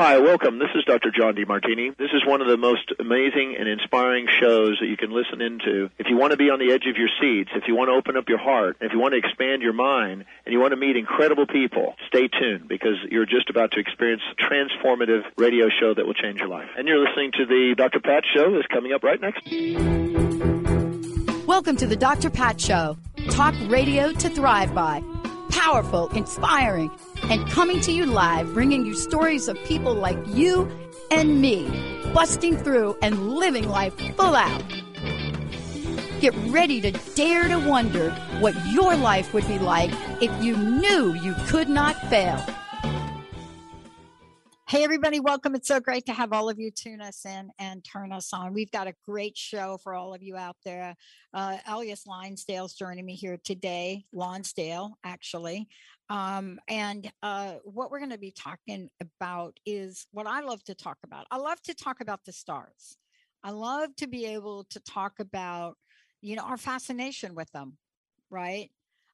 Hi, welcome. This is Dr. John DeMartini. This is one of the most amazing and inspiring shows that you can listen into. If you want to be on the edge of your seats, if you want to open up your heart, if you want to expand your mind, and you want to meet incredible people, stay tuned because you're just about to experience a transformative radio show that will change your life. And you're listening to the Dr. Pat Show that's coming up right next. Welcome to the Dr. Pat Show. Talk radio to thrive by. Powerful, inspiring, and coming to you live, bringing you stories of people like you and me, busting through and living life full out. Get ready to dare to wonder what your life would be like if you knew you could not fail. Hey, everybody, welcome. It's so great to have all of you tune us in and turn us on. We've got a great show for all of you out there. Elias Lonsdale's joining me here today, Lonsdale, actually. And what we're going to be talking about is what I love to talk about. I love to talk about the stars. I love to be able to talk about, our fascination with them, right?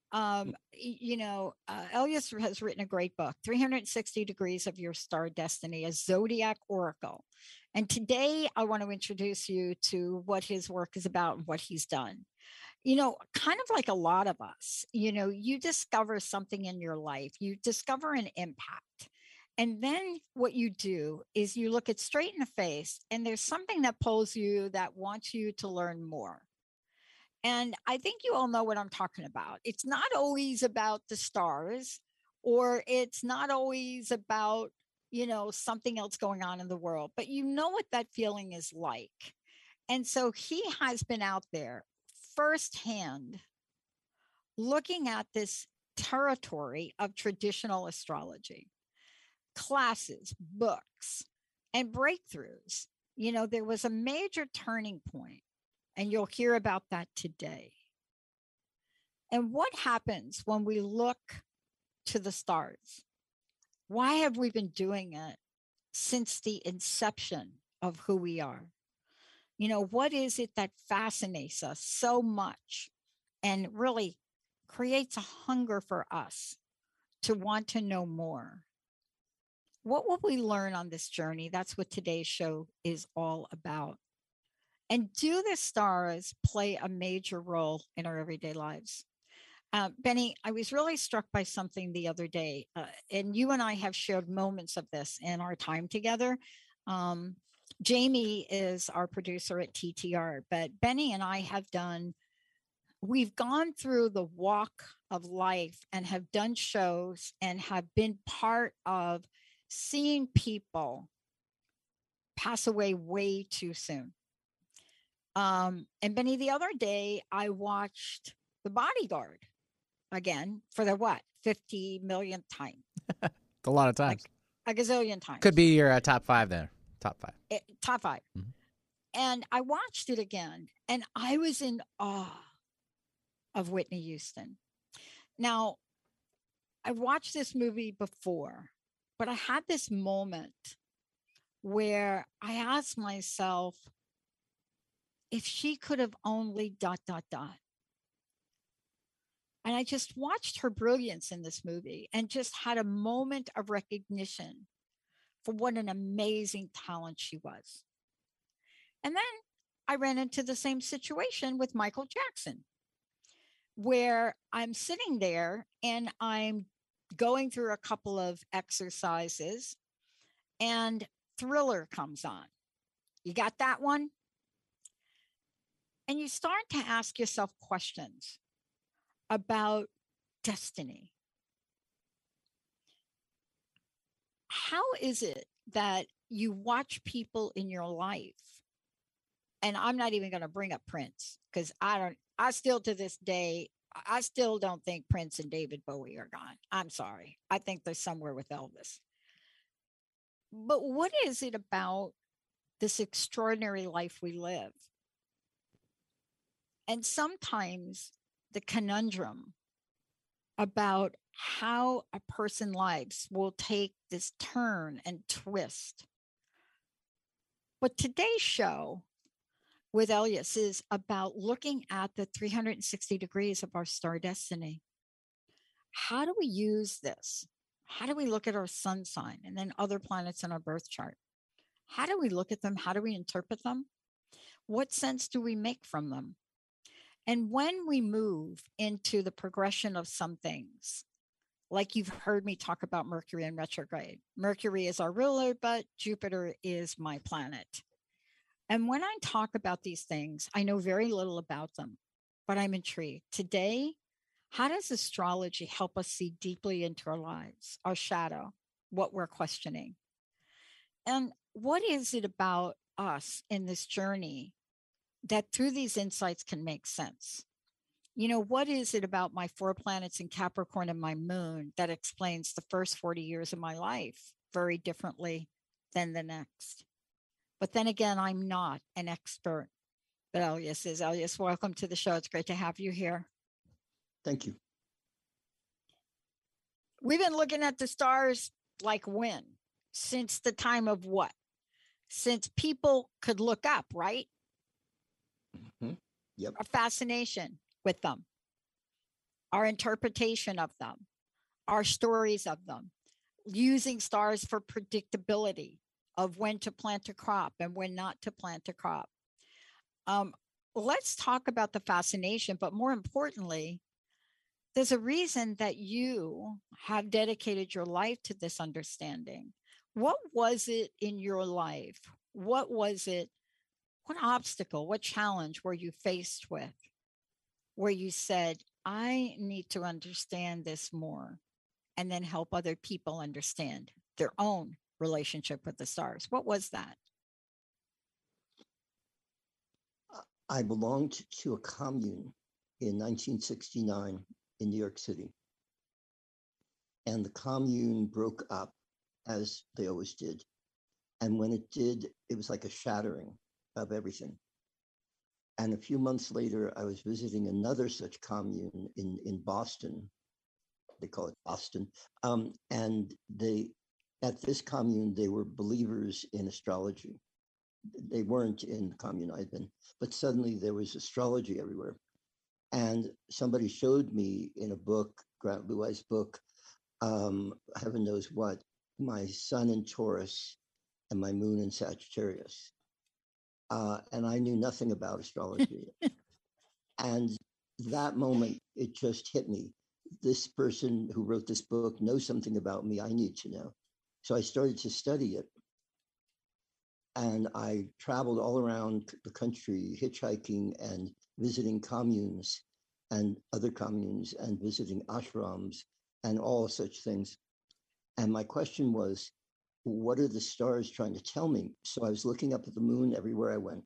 Elias has written a great book, 360 Degrees of Your Star Destiny, a Zodiac Oracle. And today I want to introduce you to what his work is about and what he's done. Kind of like a lot of us, you discover something in your life, you discover an impact. And then what you do is you look it straight in the face and there's something that pulls you that wants you to learn more. And I think you all know what I'm talking about. It's not always about the stars, or it's not always about, something else going on in the world, but you know what that feeling is like. And so he has been out there firsthand looking at this territory of traditional astrology, classes, books, and breakthroughs. There was a major turning point. And you'll hear about that today. And what happens when we look to the stars? Why have we been doing it since the inception of who we are? What is it that fascinates us so much and really creates a hunger for us to want to know more? What will we learn on this journey? That's what today's show is all about. And do the stars play a major role in our everyday lives? Benny, I was really struck by something the other day, and you and I have shared moments of this in our time together. Jamie is our producer at TTR, but Benny and I we've gone through the walk of life and have done shows and have been part of seeing people pass away way too soon. And Benny, the other day, I watched The Bodyguard again for the 50 millionth time. A lot of times. Like a gazillion times. Could be your top five there. Top five. Top five. Mm-hmm. And I watched it again, and I was in awe of Whitney Houston. Now, I've watched this movie before, but I had this moment where I asked myself, if she could have only ... And I just watched her brilliance in this movie and just had a moment of recognition for what an amazing talent she was. And then I ran into the same situation with Michael Jackson, where I'm sitting there and I'm going through a couple of exercises and Thriller comes on. You got that one? And you start to ask yourself questions about destiny. How is it that you watch people in your life? And I'm not even going to bring up Prince because I still to this day, I still don't think Prince and David Bowie are gone. I'm sorry. I think they're somewhere with Elvis. But what is it about this extraordinary life we live? And sometimes the conundrum about how a person's lives will take this turn and twist. But today's show with Elias is about looking at the 360 degrees of our star destiny. How do we use this? how do we look at our sun sign and then other planets in our birth chart? How do we look at them? How do we interpret them? What sense do we make from them? And when we move into the progression of some things, like you've heard me talk about Mercury in retrograde, Mercury is our ruler, but Jupiter is my planet. And when I talk about these things, I know very little about them, but I'm intrigued. Today, how does astrology help us see deeply into our lives, our shadow, what we're questioning? And what is it about us in this journey that through these insights can make sense? You know, what is it about my 4 planets in Capricorn and my moon that explains the first 40 years of my life very differently than the next? But then again, I'm not an expert, but Elias is. Elias, welcome to the show. It's great to have you here. Thank you. We've been looking at the stars like when? Since the time of what? Since people could look up, right? Mm-hmm. Yep. Our fascination with them, our interpretation of them, our stories of them, using stars for predictability of when to plant a crop and when not to plant a crop. Let's talk about the fascination, but more importantly, there's a reason that you have dedicated your life to this understanding. What was it in your life? What was it? What obstacle, what challenge were you faced with where you said, I need to understand this more and then help other people understand their own relationship with the stars? What was that? I belonged to a commune in 1969 in New York City. And the commune broke up, as they always did. And when it did, it was like a shattering of everything. And a few months later, I was visiting another such commune in Boston. They call it Boston. And at this commune, they were believers in astrology. They weren't in the commune I'd been, but suddenly there was astrology everywhere. And somebody showed me in a book, Grant Luai's book, heaven knows what, my sun in Taurus and my moon in Sagittarius. And I knew nothing about astrology. And that moment, it just hit me. This person who wrote this book knows something about me I need to know. So I started to study it. And I traveled all around the country, hitchhiking and visiting communes and other communes and visiting ashrams and all such things. And my question was, what are the stars trying to tell me? So I was looking up at the moon everywhere I went.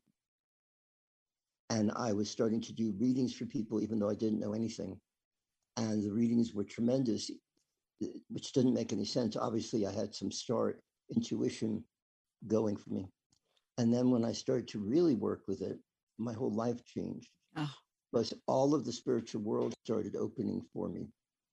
And I was starting to do readings for people, even though I didn't know anything. And the readings were tremendous, which didn't make any sense. Obviously, I had some star intuition going for me. And then when I started to really work with it, my whole life changed. Because all of the spiritual world started opening for me.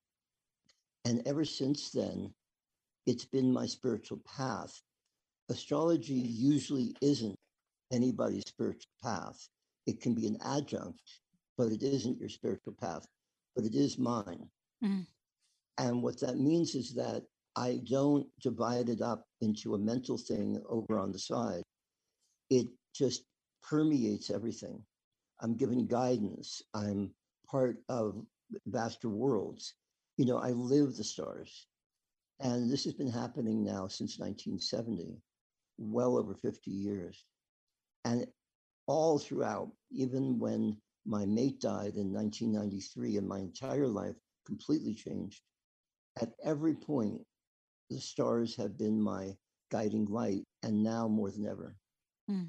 And ever since then, it's been my spiritual path. Astrology usually isn't anybody's spiritual path. It can be an adjunct, but it isn't your spiritual path, but it is mine. Mm. And what that means is that I don't divide it up into a mental thing over on the side. It just permeates everything. I'm given guidance. I'm part of vaster worlds. You know, I live the stars. And this has been happening now since 1970, well over 50 years. And all throughout, even when my mate died in 1993 and my entire life completely changed, at every point, the stars have been my guiding light, and now more than ever. Mm.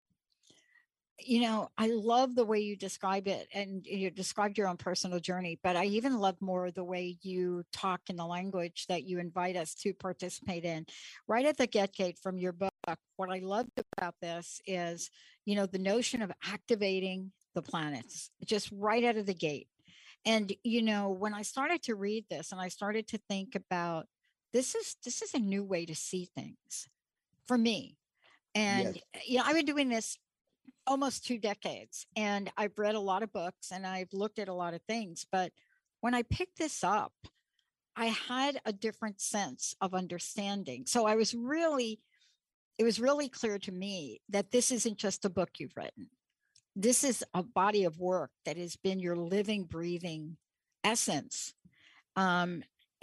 You know, I love the way you describe it, and you described your own personal journey, but I even love more the way you talk in the language that you invite us to participate in. Right at the get-gate from your book, what I loved about this is, you know, the notion of activating the planets, just right out of the gate. And, you know, when I started to read this and I started to think about, this is a new way to see things for me. And, yes, you know, I've been doing this almost 2 decades, and I've read a lot of books and I've looked at a lot of things. But when I picked this up, I had a different sense of understanding. So it was really clear to me that this isn't just a book you've written. This is a body of work that has been your living, breathing essence. And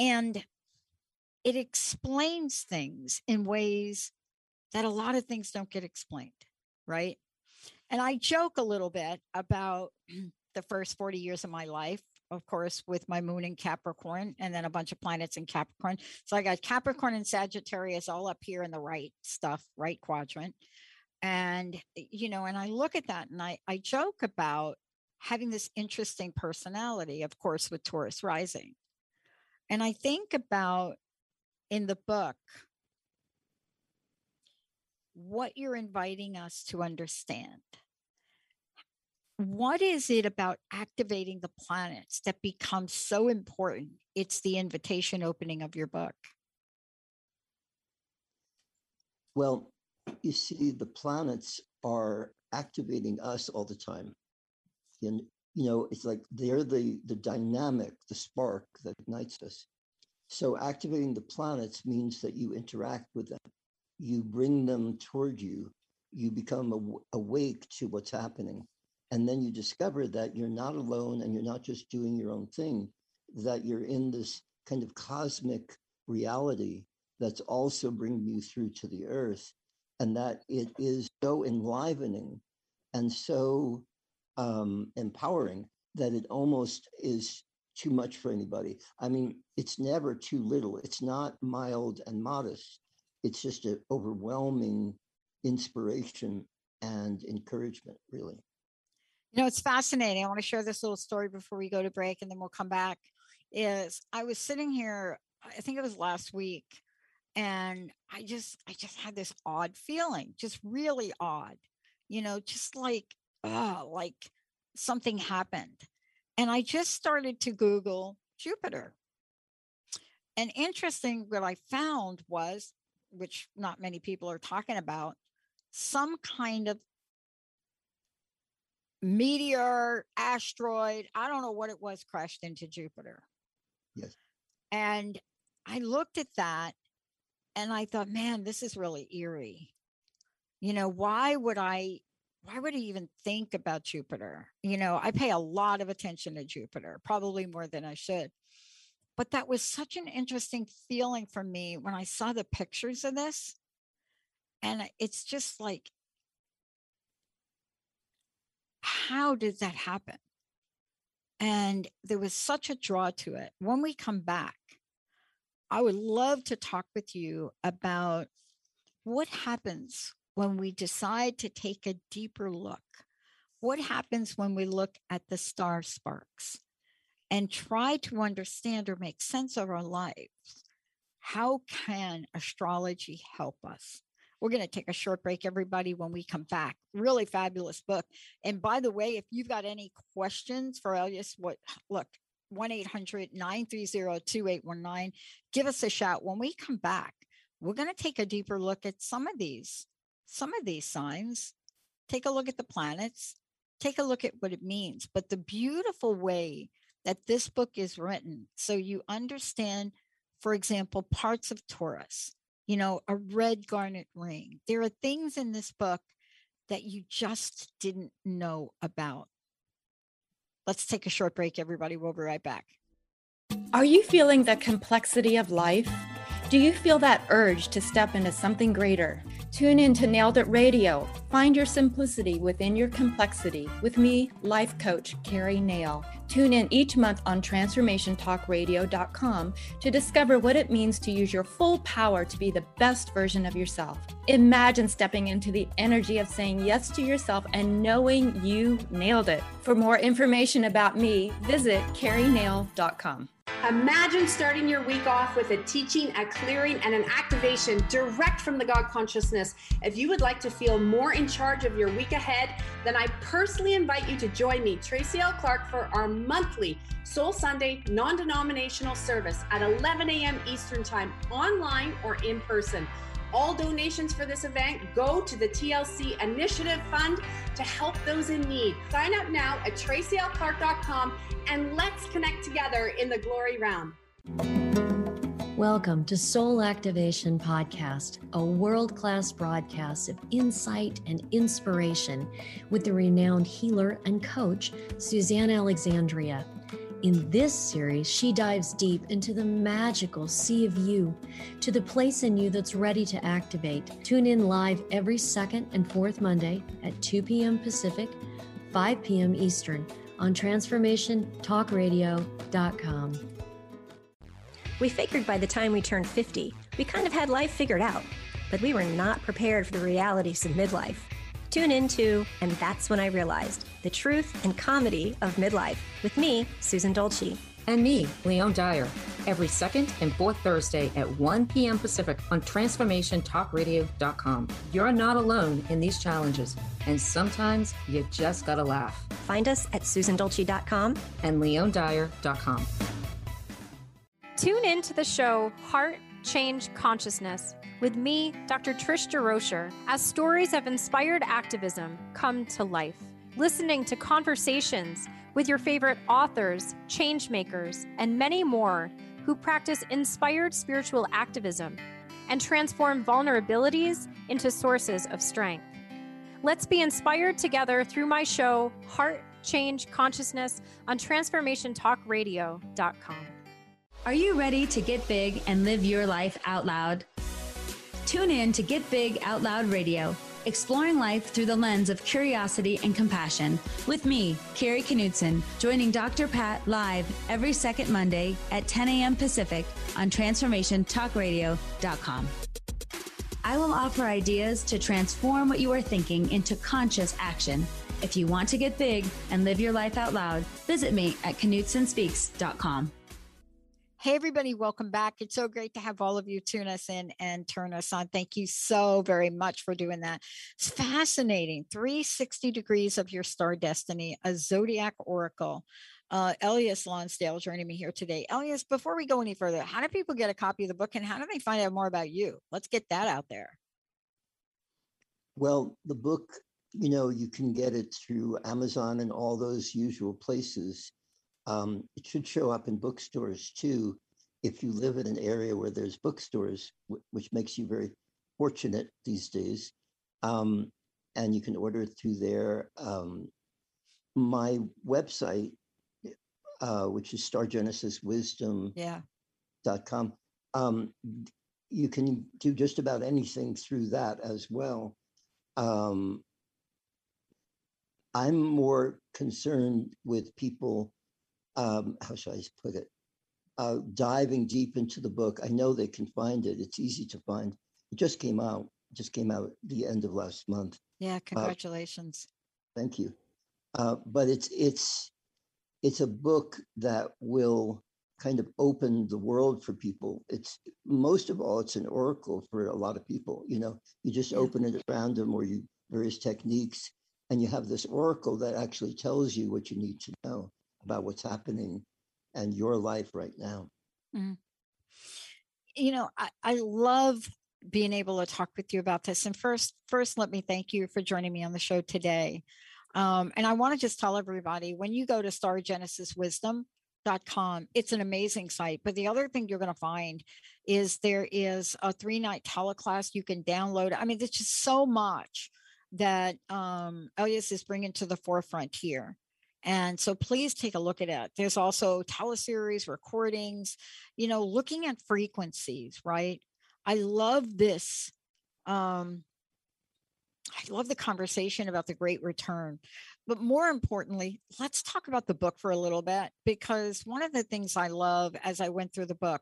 it explains things in ways that a lot of things don't get explained, right? And I joke a little bit about the first 40 years of my life, of course, with my moon in Capricorn and then a bunch of planets in Capricorn. So I got Capricorn and Sagittarius all up here in the right quadrant. And, and I look at that and I joke about having this interesting personality, of course, with Taurus rising. And I think about in the book, what you're inviting us to understand. What is it about activating the planets that becomes so important? It's the invitation opening of your book. Well, you see, the planets are activating us all the time. And, it's like they're the dynamic, the spark that ignites us. So activating the planets means that you interact with them. You bring them toward you. You become awake to what's happening. And then you discover that you're not alone and you're not just doing your own thing, that you're in this kind of cosmic reality that's also bringing you through to the earth, and that it is so enlivening and so empowering that it almost is too much for anybody. I mean, it's never too little. It's not mild and modest. It's just an overwhelming inspiration and encouragement, really. It's fascinating. I want to share this little story before we go to break and then we'll come back. I was sitting here, I think it was last week, and I just had this odd feeling, just really odd, just like something happened. And I just started to Google Jupiter. And interesting, what I found was, which not many people are talking about, some kind of meteor, asteroid, I don't know what it was, crashed into Jupiter. Yes. And I looked at that and I thought, man, this is really eerie. Why would I even think about Jupiter? I pay a lot of attention to Jupiter, probably more than I should. But that was such an interesting feeling for me when I saw the pictures of this. And it's just like, how did that happen? And there was such a draw to it. When we come back, I would love to talk with you about what happens when we decide to take a deeper look. What happens when we look at the star sparks and try to understand or make sense of our lives? How can astrology help us? We're going to take a short break, everybody, when we come back. Really fabulous book. And by the way, if you've got any questions for Elias, look, 1-800-930-2819, give us a shout. When we come back, we're going to take a deeper look at some of these signs. Take a look at the planets, take a look at what it means. But the beautiful way that this book is written, so you understand, for example, parts of Taurus, a red garnet ring. There are things in this book that you just didn't know about. Let's take a short break, everybody. We'll be right back. Are you feeling the complexity of life? Do you feel that urge to step into something greater? Tune in to Nailed It Radio. Find your simplicity within your complexity with me, life coach Carrie Nail. Tune in each month on transformationtalkradio.com to discover what it means to use your full power to be the best version of yourself. Imagine stepping into the energy of saying yes to yourself and knowing you nailed it. For more information about me, visit carrienail.com. Imagine starting your week off with a teaching, a clearing, and an activation direct from the God consciousness. If you would like to feel more in charge of your week ahead, then I personally invite you to join me, Tracy L. Clark, for our monthly Soul Sunday non-denominational service at 11 a.m. Eastern Time, online or in person. All donations for this event go to the TLC Initiative Fund to help those in need. Sign up now at tracylclark.com and let's connect together in the glory realm. Welcome to Soul Activation Podcast, a world-class broadcast of insight and inspiration with the renowned healer and coach, Suzanne Alexandria. In this series, she dives deep into the magical sea of you, to the place in you that's ready to activate. Tune in live every second and fourth Monday at 2 p.m. Pacific, 5 p.m. Eastern on TransformationTalkRadio.com. We figured by the time we turned 50, we kind of had life figured out, but we were not prepared for the realities of midlife. Tune into And That's When I Realized, the truth and comedy of midlife, with me, Susan Dolce. And me, Leon Dyer, every second and fourth Thursday at 1 p.m. Pacific on TransformationTalkRadio.com. You're not alone in these challenges, and sometimes you just gotta laugh. Find us at SusanDolce.com and LeonDyer.com. Tune in to the show Heart Change Consciousness with me, Dr. Trish DeRocher, as stories of inspired activism come to life. Listening to conversations with your favorite authors, change makers, and many more who practice inspired spiritual activism and transform vulnerabilities into sources of strength. Let's be inspired together through my show Heart Change Consciousness on TransformationTalkRadio.com. Are you ready to get big and live your life out loud? Tune in to Get Big Out Loud Radio, exploring life through the lens of curiosity and compassion, with me, Carrie Knudsen, joining Dr. Pat live every second Monday at 10 a.m. Pacific on TransformationTalkRadio.com. I will offer ideas to transform what you are thinking into conscious action. If you want to get big and live your life out loud, visit me at KnudsenSpeaks.com. Hey, everybody, welcome back. It's so great to have all of you tune us in and turn us on. Thank you so very much for doing that. It's fascinating. 360 degrees of your star destiny, a zodiac oracle. Elias Lonsdale joining me here today. Elias, before we go any further, how do people get a copy of the book and how do they find out more about you? Let's get that out there. Well, the book, you can get it through Amazon and all those usual places. It should show up in bookstores too, if you live in an area where there's bookstores, which makes you very fortunate these days. And you can order it through there. My website, which is stargenesiswisdom.com, you can do just about anything through that as well. I'm more concerned with people, how should I put it? Diving deep into the book. I know they can find it. It's easy to find. It just came out. The end of last month. Yeah, congratulations. Thank you. But it's a book that will kind of open the world for people. It's most of all, it's an oracle for a lot of people. You just open it at random or you various techniques, and you have this oracle that actually tells you what you need to know about what's happening and your life right now. Mm. I love being able to talk with you about this. And first, let me thank you for joining me on the show today. And I want to just tell everybody, when you go to stargenesiswisdom.com, it's an amazing site. But the other thing you're going to find is there is a 3-night teleclass you can download. I mean, there's just so much that Elias is bringing to the forefront here. And so please take a look at it. There's also teleseries, recordings, looking at frequencies, right? I love this. I love the conversation about the Great Return. But more importantly, let's talk about the book for a little bit, because one of the things I love as I went through the book,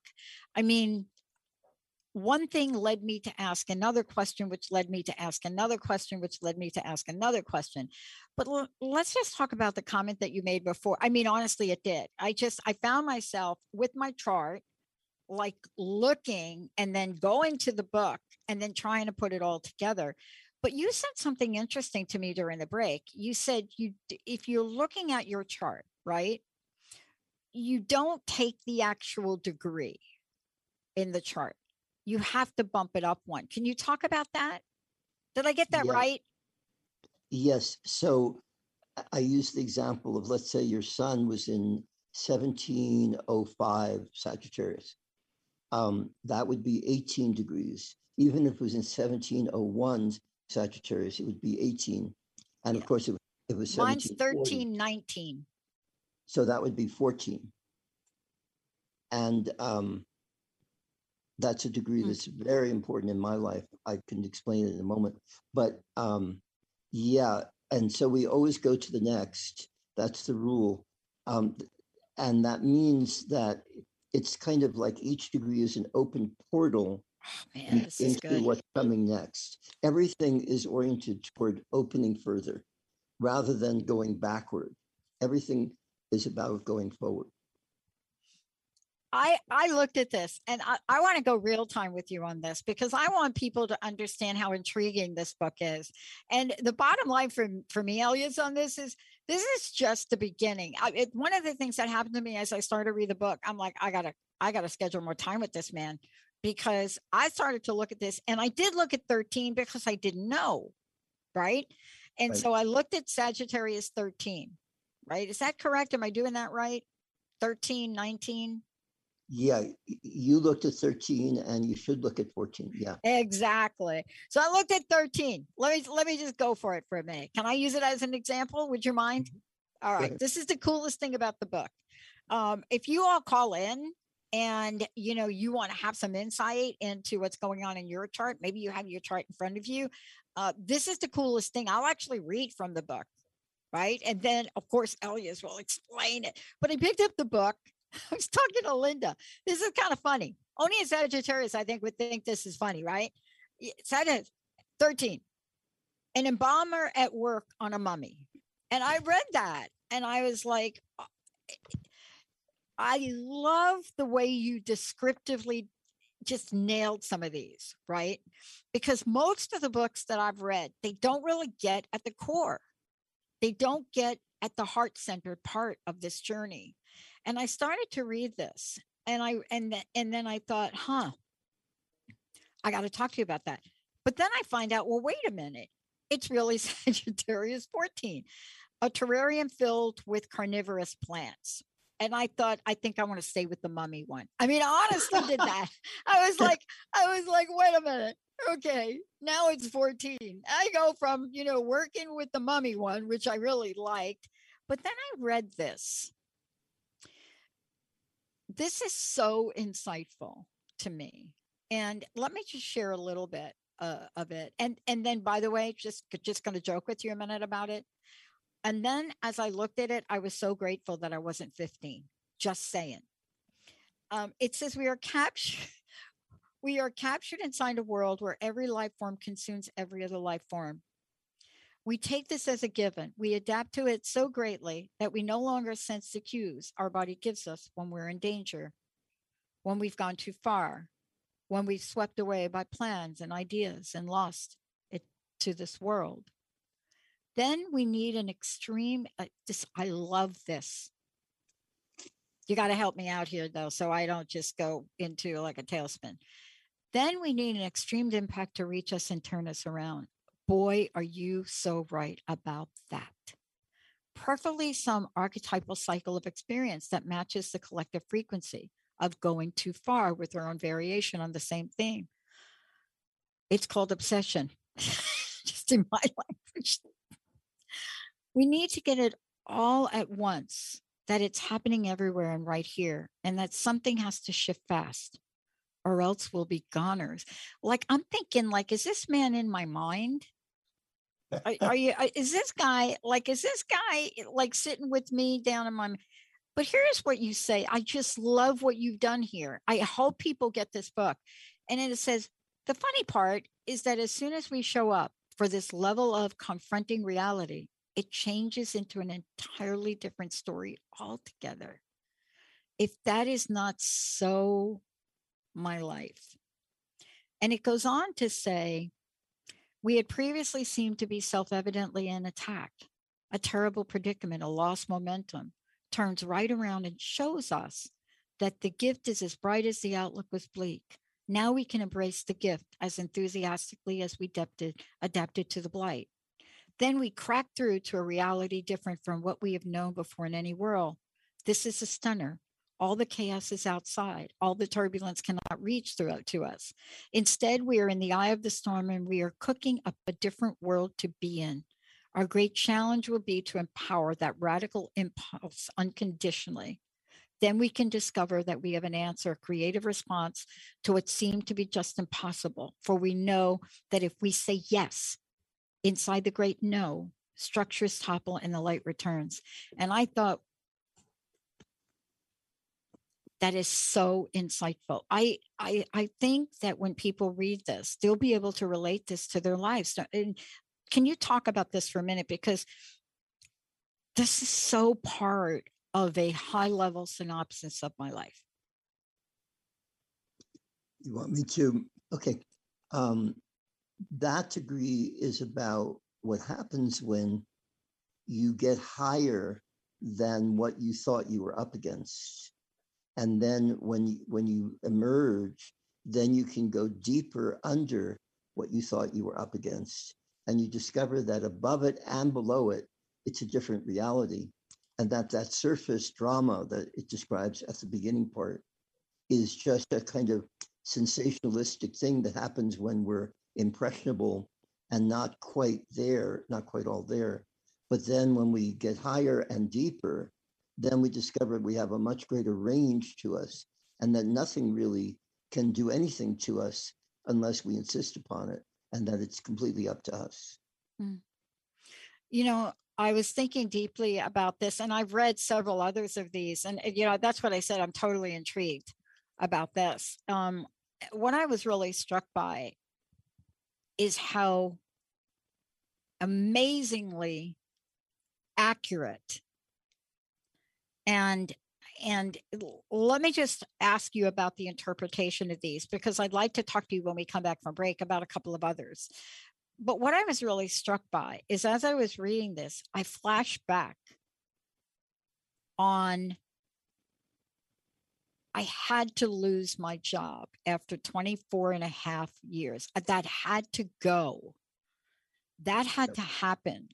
one thing led me to ask another question, which led me to ask another question, which led me to ask another question. But let's just talk about the comment that you made before. Honestly, it did. I found myself with my chart, like looking and then going to the book and then trying to put it all together. But you said something interesting to me during the break. You said if you're looking at your chart, right, you don't take the actual degree in the chart. You have to bump it up one. Can you talk about that? Did I get that right? Yes. So I use the example of, let's say your sun was in 1705 Sagittarius. That would be 18 degrees. Even if it was in 1701 Sagittarius, it would be 18. And of course, it was mine's 1319. So that would be 14. And that's a degree that's very important in my life. I can explain it in a moment. But yeah, and so we always go to the next. That's the rule. And that means that it's kind of like each degree is an open portal into what's coming next. Everything is oriented toward opening further rather than going backward. Everything is about going forward. I looked at this and I want to go real time with you on this because I want people to understand how intriguing this book is. And the bottom line for me, Elias, on this is just the beginning. One of the things that happened to me as I started to read the book, I'm like, I gotta schedule more time with this man, because I started to look at this, and I did look at 13 because I didn't know, right? And so I looked at Sagittarius 13, right? Is that correct? Am I doing that right? 13, 19? Yeah, you looked at 13 and you should look at 14. Yeah, exactly. So I looked at 13. Let me just go for it for a minute. Can I use it as an example? Would you mind? All right. This is the coolest thing about the book. If you all call in and you want to have some insight into what's going on in your chart, maybe you have your chart in front of you. This is the coolest thing. I'll actually read from the book, right? And then of course Elias will explain it. But I picked up the book. I was talking to Linda. This is kind of funny. Only a Sagittarius, I think, would think this is funny, right? Sagittarius 13, an embalmer at work on a mummy. And I read that and I was like, I love the way you descriptively just nailed some of these, right? Because most of the books that I've read, they don't really get at the core. They don't get at the heart-centered part of this journey. And I started to read this and then I thought, I got to talk to you about that. But then I find out, well, wait a minute. It's really Sagittarius 14, a terrarium filled with carnivorous plants. And I thought, I think I want to stay with the mummy one. I mean, I honestly did that. I was like, wait a minute. Okay, now it's 14. I go from, working with the mummy one, which I really liked. But then I read this. This is so insightful to me. And let me just share a little bit of it. And then, by the way, just going to joke with you a minute about it. And then as I looked at it, I was so grateful that I wasn't 15. Just saying. It says we are captured inside a world where every life form consumes every other life form. We take this as a given. We adapt to it so greatly that we no longer sense the cues our body gives us when we're in danger, when we've gone too far, when we've swept away by plans and ideas and lost it to this world. Then we need an extreme, I love this. You got to help me out here though, so I don't just go into like a tailspin. Then we need an extreme impact to reach us and turn us around. Boy, are you so right about that. Preferably some archetypal cycle of experience that matches the collective frequency of going too far with our own variation on the same theme. It's called obsession, just in my language. We need to get it all at once, that it's happening everywhere and right here, and that something has to shift fast, or else we'll be goners. Like, I'm thinking, like, is this man in my mind? Is this guy like sitting with me down in my, but here's what you say. I just love what you've done here. I hope people get this book. And then it says, the funny part is that as soon as we show up for this level of confronting reality, it changes into an entirely different story altogether. If that is not so my life. And it goes on to say, we had previously seemed to be self-evidently in attack. A terrible predicament, a lost momentum, turns right around and shows us that the gift is as bright as the outlook was bleak. Now we can embrace the gift as enthusiastically as we adapted to the blight. Then we crack through to a reality different from what we have known before in any world. This is a stunner. All the chaos is outside. All the turbulence cannot reach through to us. Instead, we are in the eye of the storm and we are cooking up a different world to be in. Our great challenge will be to empower that radical impulse unconditionally. Then we can discover that we have an answer, a creative response to what seemed to be just impossible. For we know that if we say yes, inside the great no, structures topple and the light returns. And I thought, that is so insightful. I think that when people read this, they'll be able to relate this to their lives. And can you talk about this for a minute? Because this is so part of a high-level synopsis of my life. You want me to? Okay. That degree is about what happens when you get higher than what you thought you were up against. And then when you emerge, then you can go deeper under what you thought you were up against. And you discover that above it and below it, it's a different reality. And that surface drama that it describes at the beginning part is just a kind of sensationalistic thing that happens when we're impressionable and not quite there, not quite all there. But then when we get higher and deeper, then we discover we have a much greater range to us and that nothing really can do anything to us unless we insist upon it, and that it's completely up to us. You know, I was thinking deeply about this, and I've read several others of these, and you know, that's what I said. I'm totally intrigued about this. What I was really struck by is how amazingly accurate and let me just ask you about the interpretation of these, because I'd like to talk to you when we come back from break about a couple of others. But what I was really struck by is, as I was reading this, I flashed back on, I had to lose my job after 24 and a half years. That had to go. That had to happen.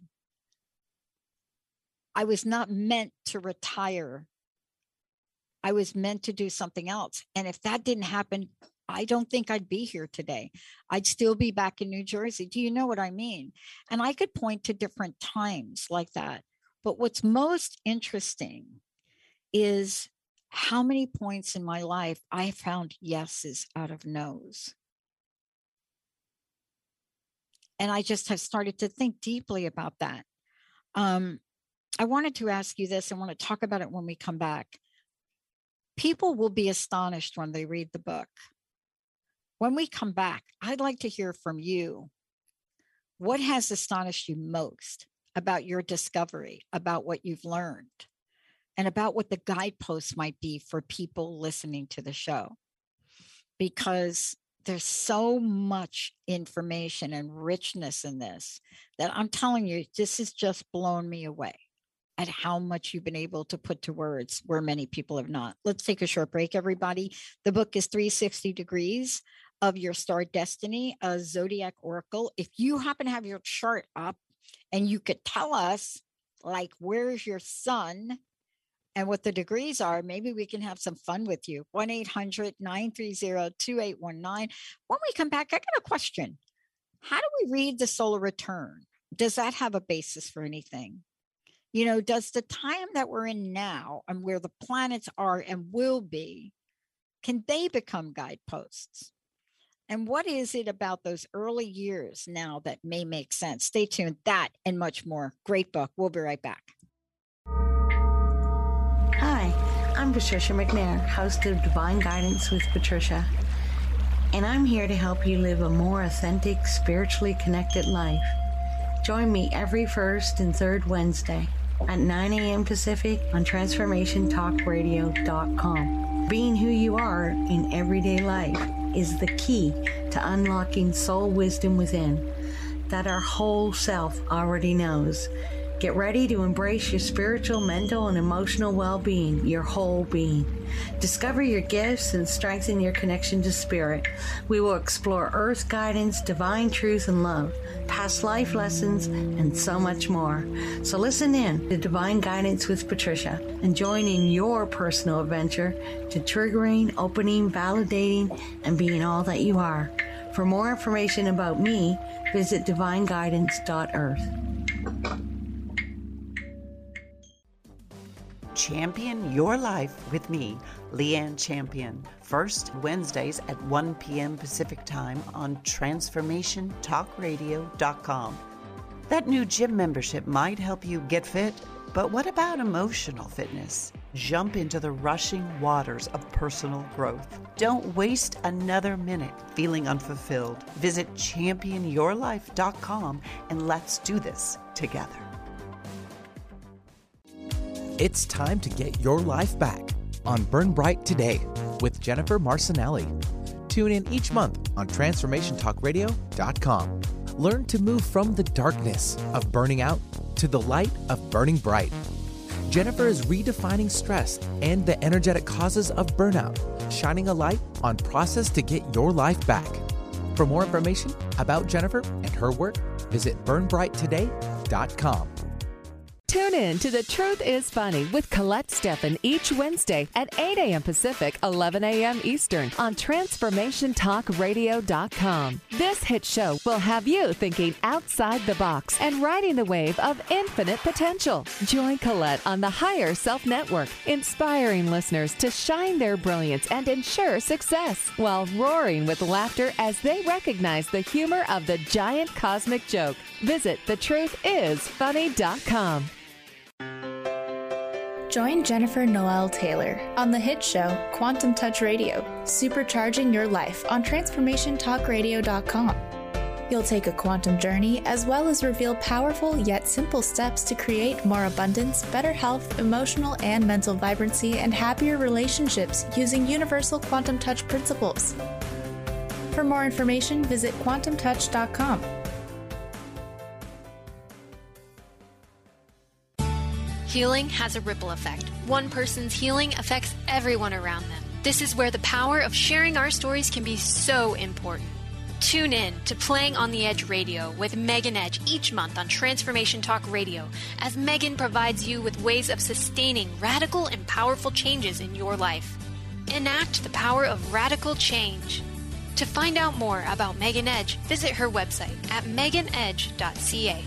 I was not meant to retire. I was meant to do something else. And if that didn't happen, I don't think I'd be here today. I'd still be back in New Jersey. Do you know what I mean? And I could point to different times like that. But what's most interesting is how many points in my life I found yeses out of no's. And I just have started to think deeply about that. I wanted to ask you this. I want to talk about it when we come back. People will be astonished when they read the book. When we come back, I'd like to hear from you. What has astonished you most about your discovery, about what you've learned, and about what the guideposts might be for people listening to the show? Because there's so much information and richness in this that I'm telling you, this has just blown me away at how much you've been able to put to words where many people have not. Let's take a short break, everybody. The book is 360 Degrees of Your Star Destiny, a Zodiac Oracle. If you happen to have your chart up and you could tell us, like, where's your sun and what the degrees are, maybe we can have some fun with you. 1-800-930-2819. When we come back, I got a question. How do we read the solar return? Does that have a basis for anything? You know, does the time that we're in now and where the planets are and will be, can they become guideposts? And what is it about those early years now that may make sense? Stay tuned. That and much more. Great book. We'll be right back. Hi, I'm Patricia McNair, host of Divine Guidance with Patricia. And I'm here to help you live a more authentic, spiritually connected life. Join me every first and third Wednesday at 9 a.m. Pacific on TransformationTalkRadio.com. Being who you are in everyday life is the key to unlocking soul wisdom within that our whole self already knows. Get ready to embrace your spiritual, mental, and emotional well-being, your whole being. Discover your gifts and strengthen your connection to spirit. We will explore earth guidance, divine truth and love, past life lessons, and so much more. So listen in to Divine Guidance with Patricia and join in your personal adventure to triggering, opening, validating, and being all that you are. For more information about me, visit divineguidance.earth. Champion Your Life with me, Leanne Champion. First Wednesdays at 1 p.m. Pacific Time on TransformationTalkRadio.com. That new gym membership might help you get fit, but what about emotional fitness? Jump into the rushing waters of personal growth. Don't waste another minute feeling unfulfilled. Visit championyourlife.com and let's do this together. It's time to get your life back on Burn Bright Today with Jennifer Marcinelli. Tune in each month on TransformationTalkRadio.com. Learn to move from the darkness of burning out to the light of burning bright. Jennifer is redefining stress and the energetic causes of burnout, shining a light on process to get your life back. For more information about Jennifer and her work, visit burnbrighttoday.com. Tune in to The Truth is Funny with Colette Steffen each Wednesday at 8 a.m. Pacific, 11 a.m. Eastern on TransformationTalkRadio.com. This hit show will have you thinking outside the box and riding the wave of infinite potential. Join Colette on the Higher Self Network, inspiring listeners to shine their brilliance and ensure success while roaring with laughter as they recognize the humor of the giant cosmic joke. Visit thetruthisfunny.com. Join Jennifer Noel Taylor on the hit show Quantum Touch Radio, supercharging your life on TransformationTalkRadio.com. You'll take a quantum journey as well as reveal powerful yet simple steps to create more abundance, better health, emotional and mental vibrancy, and happier relationships using universal quantum touch principles. For more information, visit quantumtouch.com. Healing has a ripple effect. One person's healing affects everyone around them. This is where the power of sharing our stories can be so important. Tune in to Playing on the Edge Radio with Megan Edge each month on Transformation Talk Radio, as Megan provides you with ways of sustaining radical and powerful changes in your life. Enact the power of radical change. To find out more about Megan Edge, visit her website at meganedge.ca.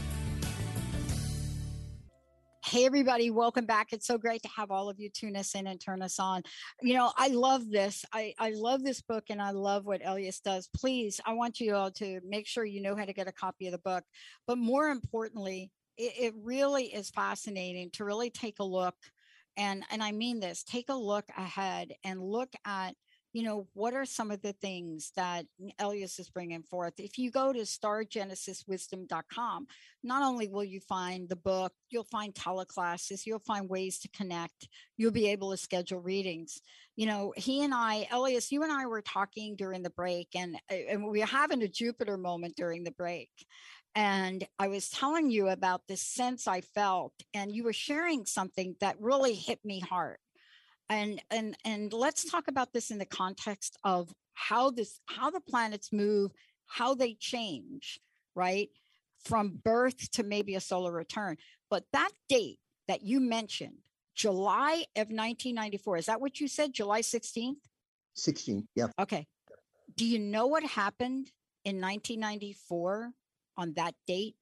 Hey, everybody, welcome back. It's so great to have all of you tune us in and turn us on. You know, I love this. I love this book, and I love what Elias does. Please, I want you all to make sure you know how to get a copy of the book. But more importantly, it really is fascinating to really take a look. And I mean this, take a look ahead and look at, you know, what are some of the things that Elias is bringing forth? If you go to stargenesiswisdom.com, not only will you find the book, you'll find teleclasses, you'll find ways to connect, you'll be able to schedule readings. You know, Elias, you and I were talking during the break, and we were having a Jupiter moment during the break. And I was telling you about this sense I felt, and you were sharing something that really hit me hard. And let's talk about this in the context of how the planets move, how they change, right? From birth to maybe a solar return. But that date that you mentioned, July of 1994, is that what you said? July 16th? 16, yeah. Okay. Do you know what happened in 1994 on that date?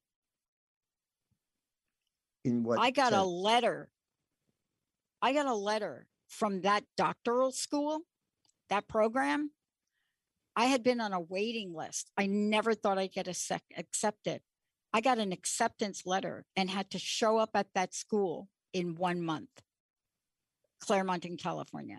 In what? I got a letter from that doctoral school, that program. I had been on a waiting list. I never thought I'd get accepted. I got an acceptance letter and had to show up at that school in 1 month, Claremont in California.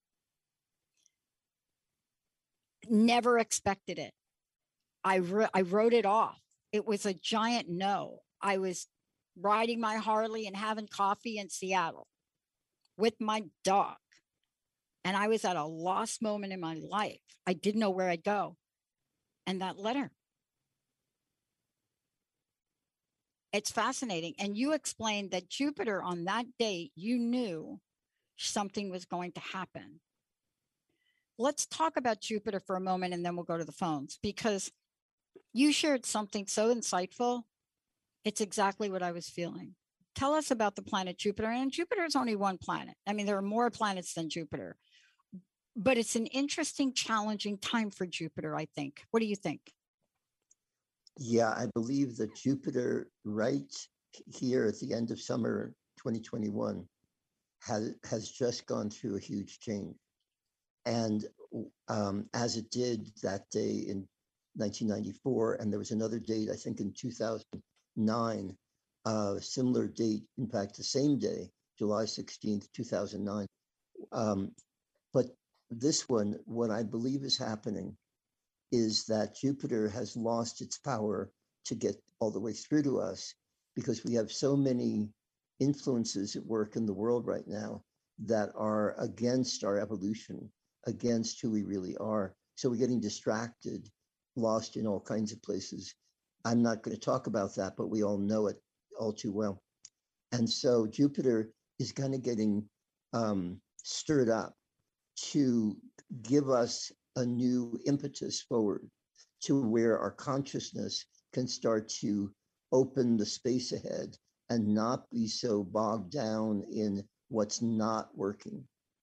Never expected it. I wrote it off. It was a giant no. I was riding my Harley and having coffee in Seattle with my dog. And I was at a lost moment in my life. I didn't know where I'd go. And that letter. It's fascinating. And you explained that Jupiter on that date, you knew something was going to happen. Let's talk about Jupiter for a moment, and then we'll go to the phones, because you shared something so insightful. It's exactly what I was feeling. Tell us about the planet Jupiter. And Jupiter is only one planet. I mean, there are more planets than Jupiter, but it's an interesting, challenging time for Jupiter, I think. What do you think? Yeah, I believe that Jupiter right here at the end of summer 2021 has just gone through a huge change. And as it did that day in 1994, and there was another date, I think in 2009, similar date, in fact, the same day, July 16th, 2009. But this one, what I believe is happening is that Jupiter has lost its power to get all the way through to us, because we have so many influences at work in the world right now that are against our evolution, against who we really are. So we're getting distracted, lost in all kinds of places. I'm not going to talk about that, but we all know it all too well. And so Jupiter is kind of getting stirred up to give us a new impetus forward to where our consciousness can start to open the space ahead and not be so bogged down in what's not working.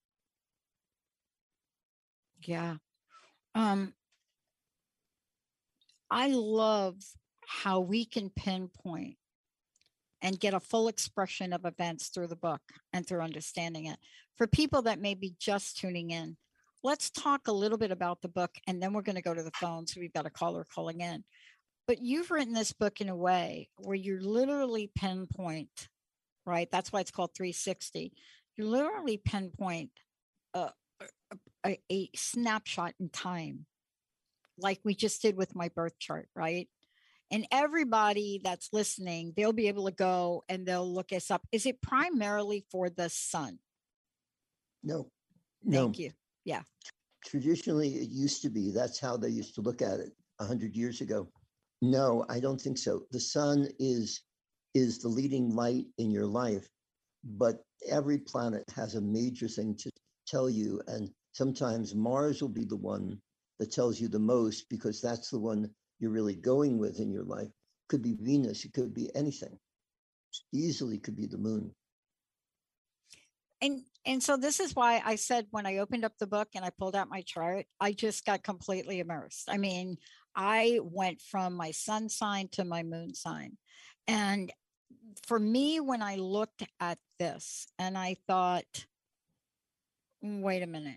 Yeah. I love how we can pinpoint and get a full expression of events through the book and through understanding it. For people that may be just tuning in, let's talk a little bit about the book, and then we're going to go to the phones. We've got a caller calling in. But you've written this book in a way where you literally pinpoint, right? That's why it's called 360. You literally pinpoint a snapshot in time, like we just did with my birth chart, right? And everybody that's listening, they'll be able to go and they'll look us up. Is it primarily for the sun? No. Thank you. Yeah. Traditionally, it used to be. That's how they used to look at it 100 years ago. No, I don't think so. The sun is the leading light in your life, but every planet has a major thing to tell you. And sometimes Mars will be the one that tells you the most, because that's the one you're really going with in your life. Could be Venus, it could be anything. Easily could be the moon. And so this is why I said when I opened up the book and I pulled out my chart, I just got completely immersed. I mean, I went from my sun sign to my moon sign. And for me, when I looked at this and I thought, wait a minute,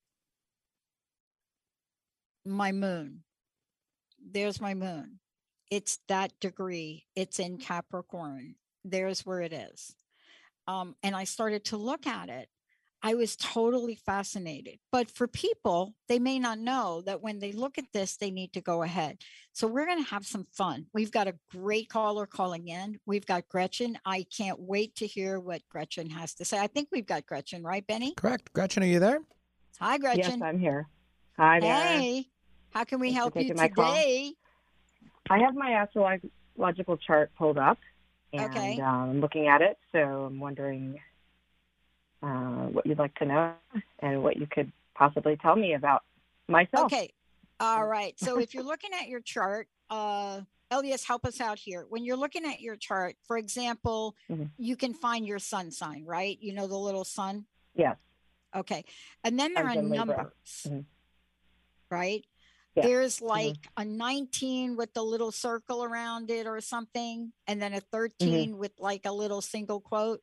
my moon, there's my moon. It's that degree. It's in Capricorn. There's where it is. And I started to look at it. I was totally fascinated. But for people, they may not know that when they look at this, they need to go ahead. So we're going to have some fun. We've got a great caller calling in. We've got Gretchen. I can't wait to hear what Gretchen has to say. I think we've got Gretchen, right, Benny? Correct. Gretchen, are you there? Hi, Gretchen. Yes, I'm here. Hi there. Hey, how can we help you today? I have my astrological chart pulled up, and okay. I'm looking at it, so I'm wondering what you'd like to know and what you could possibly tell me about myself. Okay. All right. So if you're looking at your chart, Elias, help us out here. When you're looking at your chart, for example, you can find your sun sign, right? You know, the little sun? Yes. Okay. And then there are numbers, right? Yeah. There's like a 19 with the little circle around it or something, and then a 13 with like a little single quote.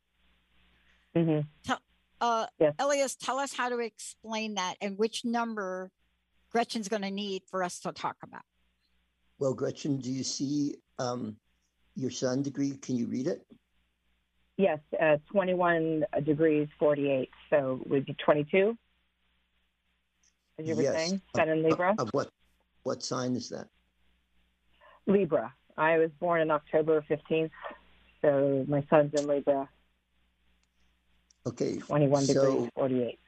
Yes. Elias, tell us how to explain that and which number Gretchen's going to need for us to talk about. Well, Gretchen, do you see your sun degree? Can you read it? Yes, 21 degrees 48, so it would be 22. As you were saying, Sun in Libra. What sign is that? Libra. I was born on October 15th, so my sun's in Libra. Okay. 21 degrees 48.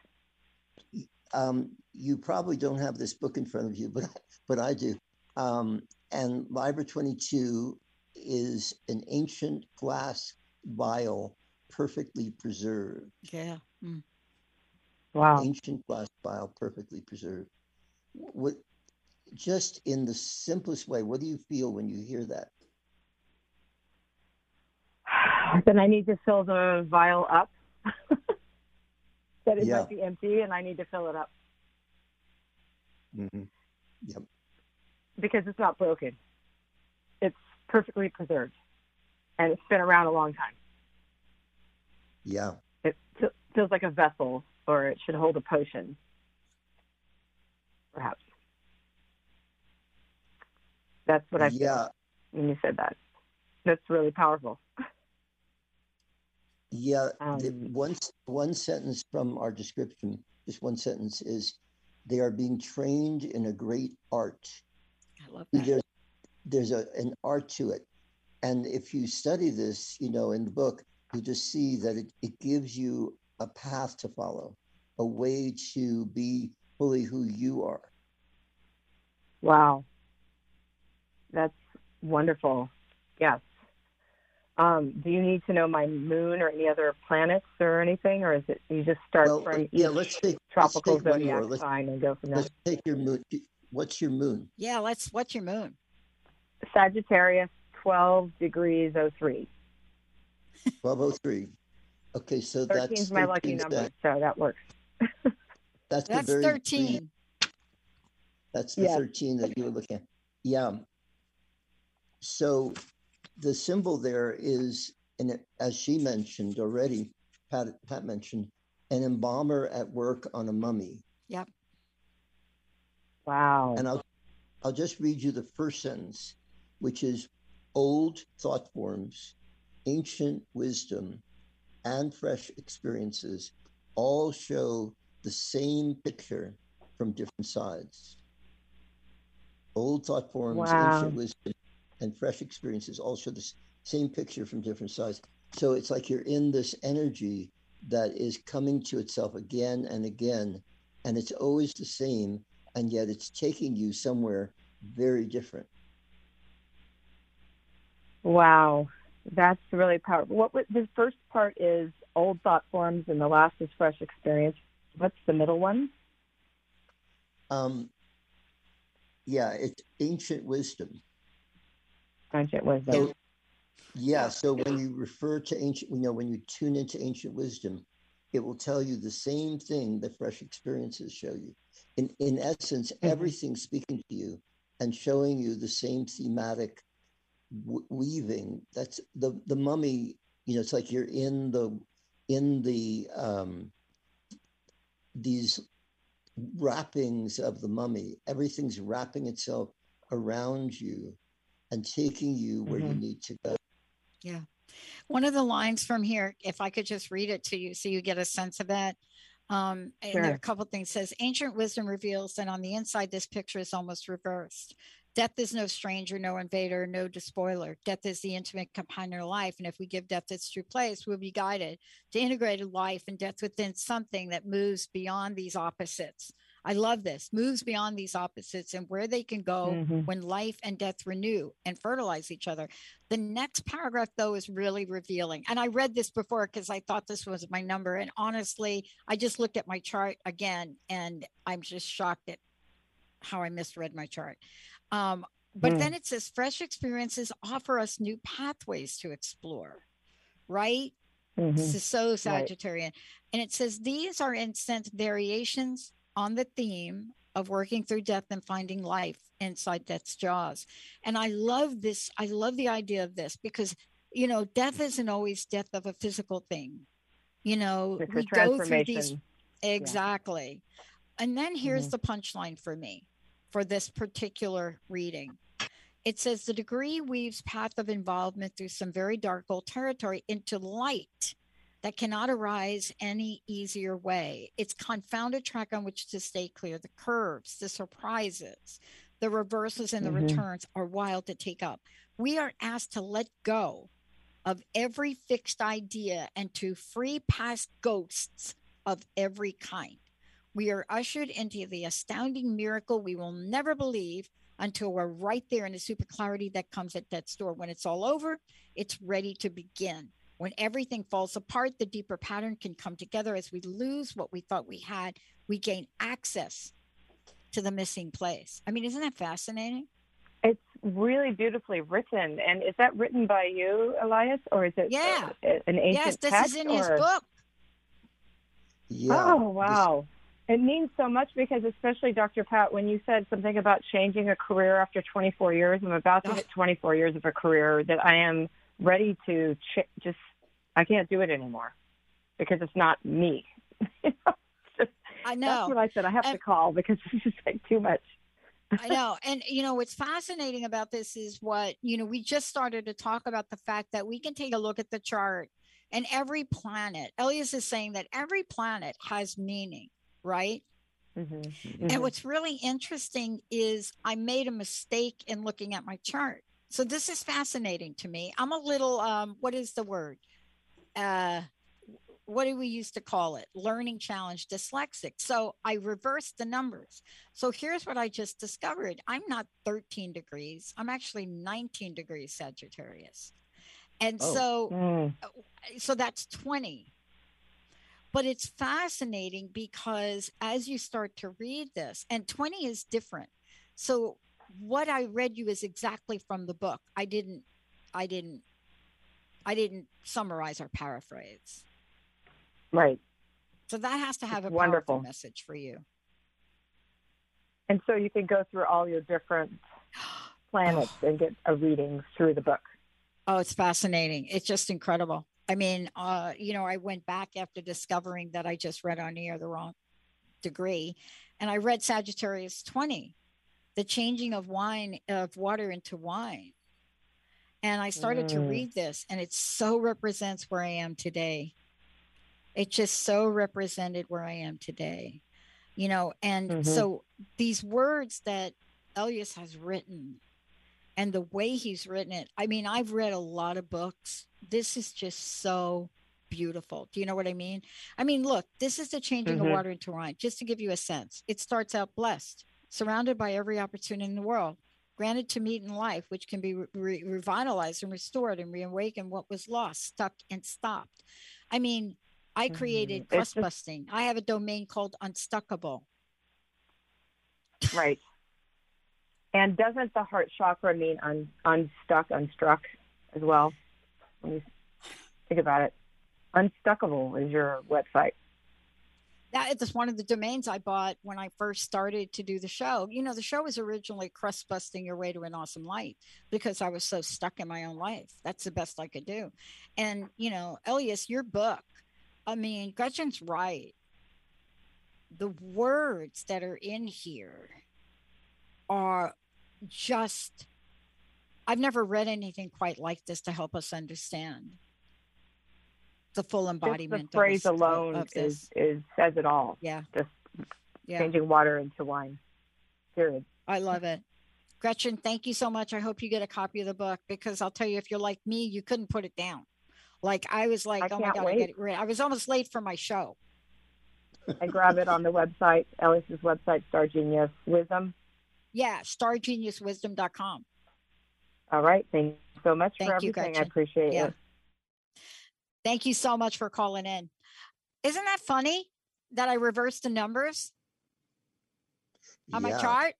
You probably don't have this book in front of you, but I do. And Libra 22 is an ancient glass vial perfectly preserved. Yeah. Mm. Wow. Ancient glass vial perfectly preserved. What, just in the simplest way, what do you feel when you hear that? Then I need to fill the vial up. That it Yeah. might be empty, and I need to fill it up. Mm-hmm. Yep. Because it's not broken. It's perfectly preserved. And it's been around a long time. Yeah. It feels like a vessel, or it should hold a potion, perhaps. That's what I feel when you said that. That's really powerful. Yeah. One sentence from our description, just one sentence, is they are being trained in a great art. I love that. There's an art to it. And if you study this, in the book, you just see that it gives you a path to follow, a way to be fully who you are. Wow. That's wonderful. Yes. Do you need to know my moon or any other planets or anything, or is it you just start from each tropical zodiac sign and go from there? Let's take your moon. What's your moon? Yeah, what's your moon? Sagittarius, 12 degrees 03. 1203. Okay, so 13 is my lucky number, so that works. That's 13. That's the 13 that you were looking at. Yeah. So the symbol there is, as she mentioned already, Pat mentioned, an embalmer at work on a mummy. Yep. Wow. And I'll just read you the first sentence, which is old thought forms, ancient wisdom, and fresh experiences all show the same picture from different sides. Old thought forms, ancient wisdom, and fresh experiences all show the same picture from different sides. So it's like you're in this energy that is coming to itself again and again, and it's always the same, and yet it's taking you somewhere very different. Wow, that's really powerful. The first part is old thought forms, and the last is fresh experience. What's the middle one? Yeah, it's ancient wisdom. Ancient wisdom. So when you refer to ancient, when you tune into ancient wisdom, it will tell you the same thing that fresh experiences show you. In essence, everything's speaking to you and showing you the same thematic weaving. That's the mummy. It's like you're in the these wrappings of the mummy. Everything's wrapping itself around you and taking you where you need to go. Yeah. One of the lines from here, if I could just read it to you so you get a sense of that. And there are a couple of things. It says, ancient wisdom reveals that on the inside, this picture is almost reversed. Death is no stranger, no invader, no despoiler. Death is the intimate companion of life. And if we give death its true place, we'll be guided to integrated life and death within something that moves beyond these opposites. I love this, moves beyond these opposites and where they can go when life and death renew and fertilize each other. The next paragraph, though, is really revealing. And I read this before because I thought this was my number. And honestly, I just looked at my chart again, and I'm just shocked at how I misread my chart. But then it says, fresh experiences offer us new pathways to explore, right? So Sagittarian. Right. And it says, these are instant variations on the theme of working through death and finding life inside death's jaws. And I love this. I love the idea of this because, death isn't always death of a physical thing. We go through these. Exactly. Yeah. And then here's the punchline for me for this particular reading. It says the degree weaves path of involvement through some very dark old territory into light that cannot arise any easier way. It's confounded track on which to stay clear. The curves, the surprises, the reversals and the returns are wild to take up. We are asked to let go of every fixed idea and to free past ghosts of every kind. We are ushered into the astounding miracle we will never believe until we're right there in the super clarity that comes at death's door. When it's all over, it's ready to begin. When everything falls apart, the deeper pattern can come together. As we lose what we thought we had, we gain access to the missing place. I mean, isn't that fascinating? It's really beautifully written. And is that written by you, Elias, or is it an ancient text? Yes, this is in his book. Yeah. Oh, wow. It means so much because, especially Dr. Pat, when you said something about changing a career after 24 years, I'm about to hit 24 years of a career that I am ready to I can't do it anymore because it's not me. I know. That's what I said. I have to call because it's just like too much. I know. And, what's fascinating about this is we just started to talk about the fact that we can take a look at the chart and every planet, Elias is saying that every planet has meaning, right? Mm-hmm. Mm-hmm. And what's really interesting is I made a mistake in looking at my chart. So this is fascinating to me. I'm a little, what is the word? What do we used to call it? Learning challenge, dyslexic. So I reversed the numbers. So here's what I just discovered. I'm not 13 degrees. I'm actually 19 degrees Sagittarius. And so that's 20. But it's fascinating because as you start to read this, and 20 is different. So what I read you is exactly from the book. I didn't summarize or paraphrase. Right. So that has to have a wonderful powerful message for you. And so you can go through all your different planets and get a reading through the book. Oh, it's fascinating. It's just incredible. I mean, I went back after discovering that I just read on air the wrong degree, and I read Sagittarius 20, the changing of water into wine. And I started to read this, and it so represents where I am today. It just so represented where I am today, and so these words that Elias has written and the way he's written it, I mean, I've read a lot of books. This is just so beautiful. Do you know what I mean? I mean, look, this is the changing of water into wine, just to give you a sense. It starts out blessed, surrounded by every opportunity in the world, granted to meet in life, which can be revitalized and restored and reawaken what was lost, stuck, and stopped. I mean, I created crust busting. I have a domain called Unstuckable. Right. And doesn't the heart chakra mean unstruck as well? When you think about it, Unstuckable is your website. That is one of the domains I bought when I first started to do the show. The show was originally crust busting your way to an awesome life because I was so stuck in my own life. That's the best I could do. And, Elias, your book, I mean, Gretchen's right. The words that are in here are just, I've never read anything quite like this to help us understand the full embodiment. Just the phrase alone is says it all. Yeah. Just changing water into wine. Period. I love it. Gretchen, thank you so much. I hope you get a copy of the book because I'll tell you, if you're like me, you couldn't put it down. Like I was like, oh my God, I get it. I was almost late for my show. I grab it on the website, Elias's website, Star Genius Wisdom. Yeah, stargeniuswisdom.com. All right. Thank you so much for everything. I appreciate it. Thank you so much for calling in. Isn't that funny that I reversed the numbers on my chart?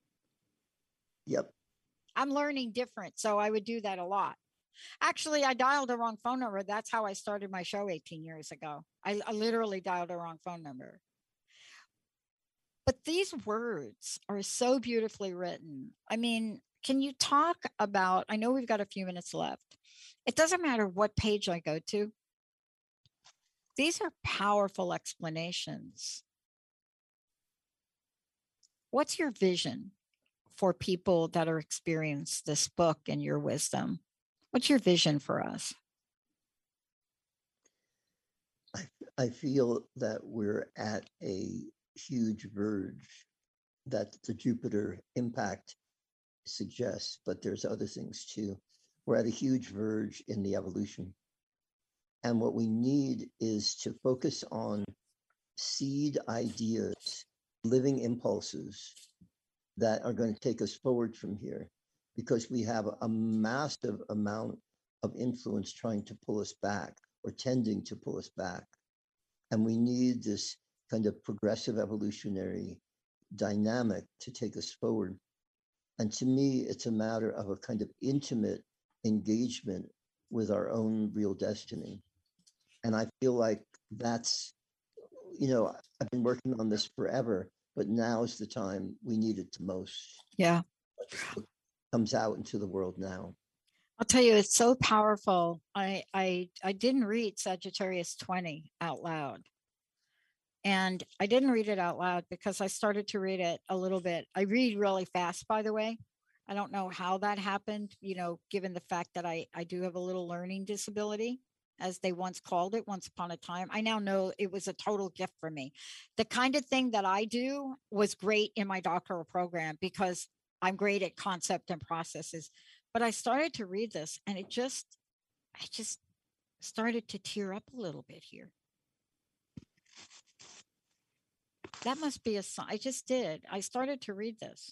Yep. I'm learning different, so I would do that a lot. Actually, I dialed the wrong phone number. That's how I started my show 18 years ago. I literally dialed the wrong phone number. But these words are so beautifully written. I mean, can you talk about, I know we've got a few minutes left. It doesn't matter what page I go to. These are powerful explanations. What's your vision for people that are experiencing this book and your wisdom? What's your vision for us? I feel that we're at a huge verge that the Jupiter impact suggests, but there's other things too. We're at a huge verge in the evolution. And what we need is to focus on seed ideas, living impulses that are going to take us forward from here, because we have a massive amount of influence trying to pull us back or tending to pull us back. And we need this kind of progressive evolutionary dynamic to take us forward. And to me, it's a matter of a kind of intimate engagement with our own real destiny. And I feel like that's, I've been working on this forever, but now is the time we need it the most. Yeah. It comes out into the world now. I'll tell you, it's so powerful. I didn't read Sagittarius 20 out loud. And I didn't read it out loud because I started to read it a little bit. I read really fast, by the way. I don't know how that happened, given the fact that I do have a little learning disability, as they once called it once upon a time. I now know it was a total gift for me. The kind of thing that I do was great in my doctoral program because I'm great at concept and processes. But I started to read this and I just started to tear up a little bit here. That must be a sign. I just did. I started to read this.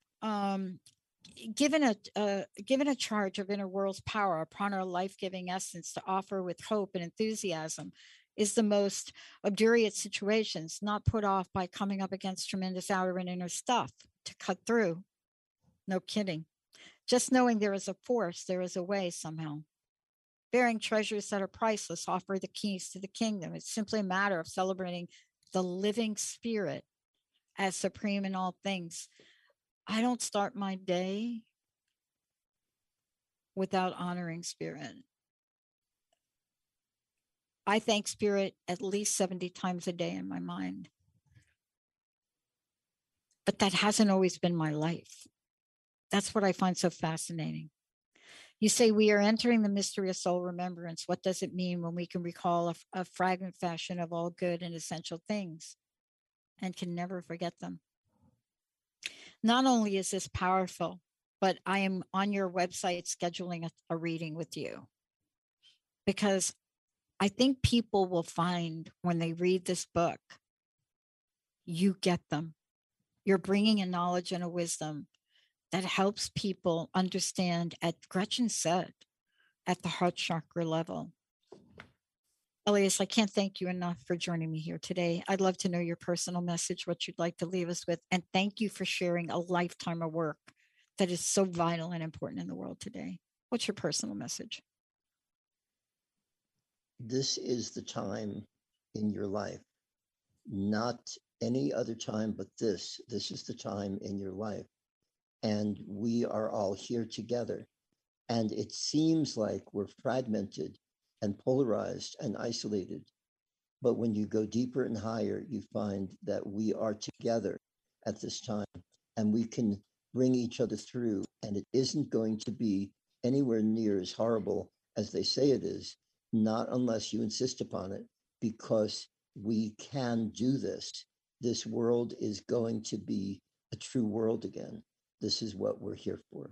Given a charge of inner world's power upon our life-giving essence to offer with hope and enthusiasm is the most obdurate situations, not put off by coming up against tremendous outer and inner stuff to cut through. No kidding. Just knowing there is a force, there is a way somehow. Bearing treasures that are priceless offer the keys to the kingdom. It's simply a matter of celebrating the living spirit as supreme in all things. I don't start my day without honoring spirit. I thank spirit at least 70 times a day in my mind. But that hasn't always been my life. That's what I find so fascinating. You say we are entering the mystery of soul remembrance. What does it mean when we can recall a fragment fashion of all good and essential things and can never forget them? Not only is this powerful, but I am on your website scheduling a reading with you, because I think people will find when they read this book, you get them. You're bringing a knowledge and a wisdom that helps people understand, as Gretchen said, at the heart chakra level. Elias, I can't thank you enough for joining me here today. I'd love to know your personal message, what you'd like to leave us with, and thank you for sharing a lifetime of work that is so vital and important in the world today. What's your personal message? This is the time in your life, not any other time, but this is the time in your life. And we are all here together. And it seems like we're fragmented and polarized and isolated. But when you go deeper and higher, you find that we are together at this time and we can bring each other through. And it isn't going to be anywhere near as horrible as they say it is, not unless you insist upon it, because we can do this. This world is going to be a true world again. This is what we're here for.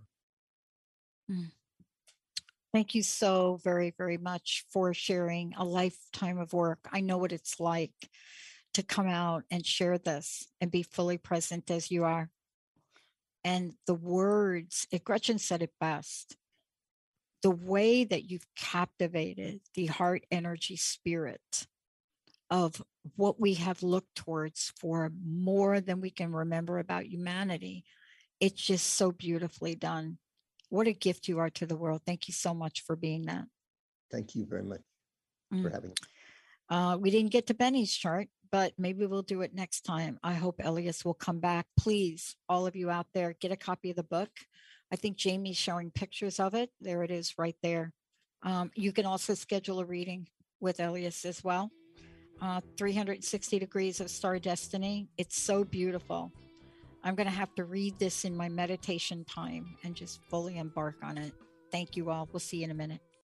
Thank you so very, very much for sharing a lifetime of work. I know what it's like to come out and share this and be fully present as you are. And the words, Gretchen said it best, the way that you've captivated the heart energy spirit of what we have looked towards for more than we can remember about humanity. It's just so beautifully done. What a gift you are to the world. Thank you so much for being that. Thank you very much for having me. We didn't get to Benny's chart, but maybe we'll do it next time. I hope Elias will come back. Please, all of you out there, get a copy of the book. I think Jamie's showing pictures of it. There it is right there. You can also schedule a reading with Elias as well. 360 Degrees of Star Destiny. It's so beautiful. I'm going to have to read this in my meditation time and just fully embark on it. Thank you all. We'll see you in a minute.